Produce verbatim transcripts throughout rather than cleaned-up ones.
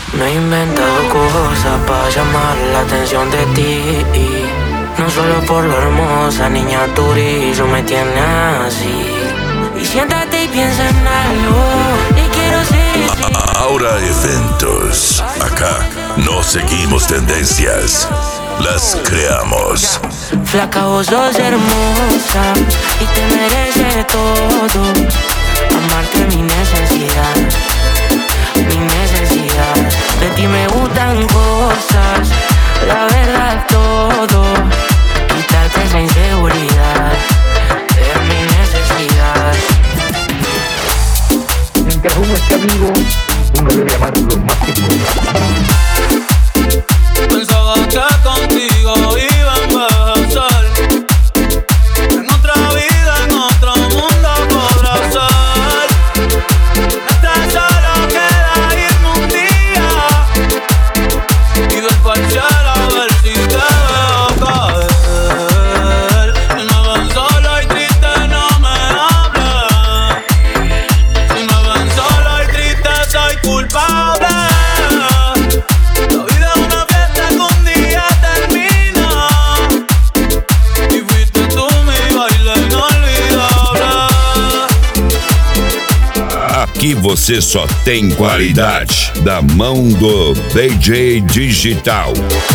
Me he inventado cosas para llamar la atención de ti. No solo por lo hermosa, niña turillo me tiene así. Y siéntate y piensa en algo. Y quiero ser. Ahora Eventos. Acá no seguimos tendencias, las creamos. Flaca, vos sos hermosa y te mereces todo. Amarte es mi necesidad, mi necesidad. De ti me gustan cosas, la verdad todo. Quitarte esa inseguridad es mi necesidad. Mientras uno esté amigo, uno debe amarlo más que todo. Pensaba que contigo iba a empezar. En otra vida, en otro mundo podrá ser. Esta solo queda irme un día y ver parcial a ver si te veo caer. Si me ven solo y triste no me hables. Si me ven solo y triste soy culpable. Aqui você só tem qualidade da mão do D J Digital.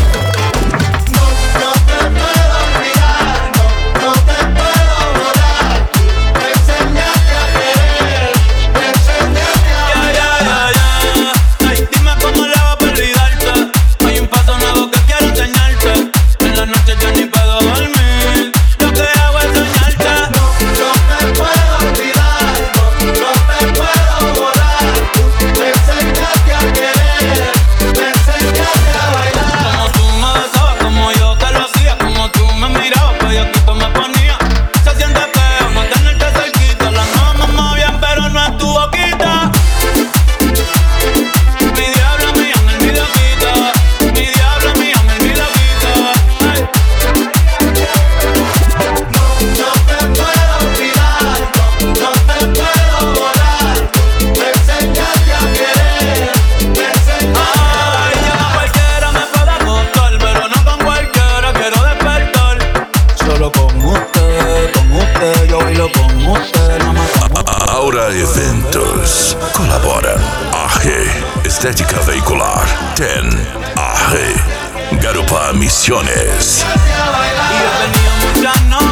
Ahora Eventos colaboram. A G Estética Veicular, Ten A G Garupa Misiones. Y he tenido muchas noches.